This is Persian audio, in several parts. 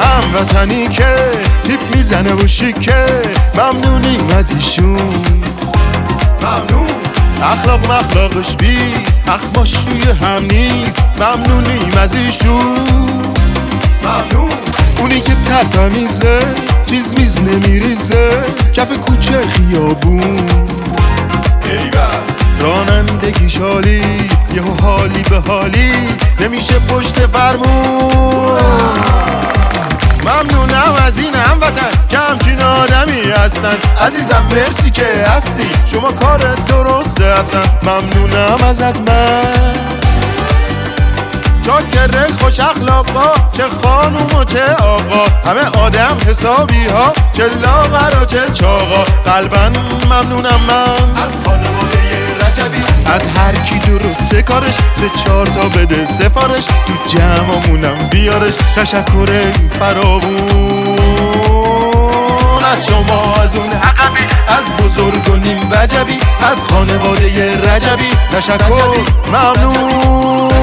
هموطنی که تیپ میزنه و شیکه، ممنونیم از ایشون. ممنون. اخلاق مخلاقش بیست، اخماش توی هم نیست، ممنونیم از ایشون. ممنون. اونی که تمیزه، چیز میز نمیریزه، کف کوچه خیابون. رانندگیش عالی، یهو حالی به حالی، نمیشه پشت فرمون. ممنونم از این هموطن که همچین آدمی هستن. عزیزم مرسی که هستی، شما کارت درسته هستن. ممنونم ازت من. چاکره خوش اخلاقا، چه خانوم و چه آقا، همه آدم حسابی ها، چه لاغر و چه چاقا. قلبا ممنونم من از خانواده رجبی، از هر کی درسته کارش، 3-4 تا بده سفارش، تو جمعمونم بیارش. تشکر فراوون از شما، از اون عقبی، از بزرگ و نیم وجبی، از خانواده رجبی. تشکر ممنون.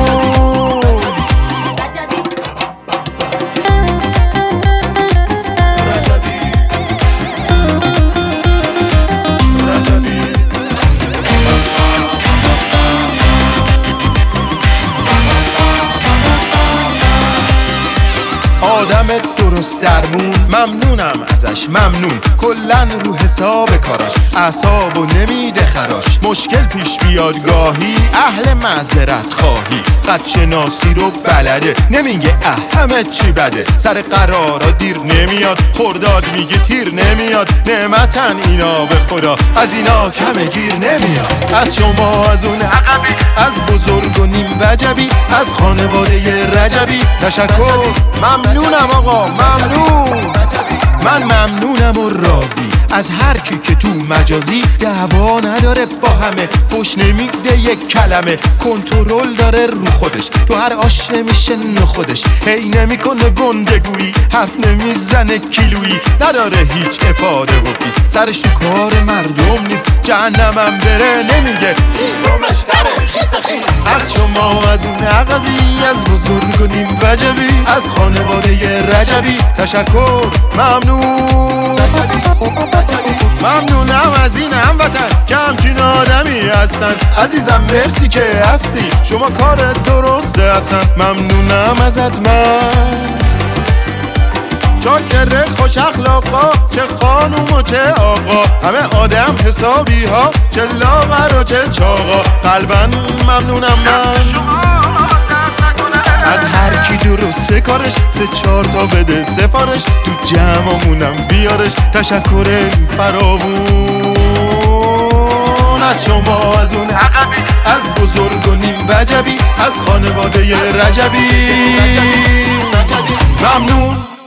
آدم درست درمون، ممنونم ازش ممنون. کلن رو حساب کاراش، اعصابو نمیده خراش. مشکل پیش بیاد گاهی، اهل معذرت خواهی. قد شناسی رو بلده، نمیگه همه چی بده. سر قرارا دیر نمیاد، خرداد میگه تیر نمیاد. نعمتن اینا به خدا، از اینا کم گیر نمیاد. از شما، از اون عقبی، از بزرگ و نیم وجبی، از خانواده رجبی. تشکر ممنونم آقا، ممنون. من ممنونم و راضی از هر کی که تو مجازی دعوا نداره با همه، فوش نمیده یک کلمه، کنترل داره رو خودش، تو هر آش نمیشه خودش. هی نمیکنه گندگویی، حرف نمیزنه کیلویی، نداره هیچ افاده و فیس، سرش تو کار مردم نیست. جهنمم بره نمیگه ایفامش تره خیس خیس. از شما، از اون عقبی، از بزرگ و نیم وجبی، از خانواده رجبی. تشکر ممنون. ممنونم از این هموطن که همچین آدمی هستن. عزیزم مرسی که هستی، شما کارت درسته هستن. ممنونم ازت من. چاکره خوش اخلاقا، چه خانوم و چه آقا، همه آدم حسابی ها، چه لاغر و چه چاقا. قلبا ممنونم من از هر کی درسته کارش، 3-4 تا بده سفارش، تو جمعمونم بیارش. تشکر فراوون از شما، از اون عقبی، از بزرگ و نیم وجبی، از خانواده رجبی. ممنون.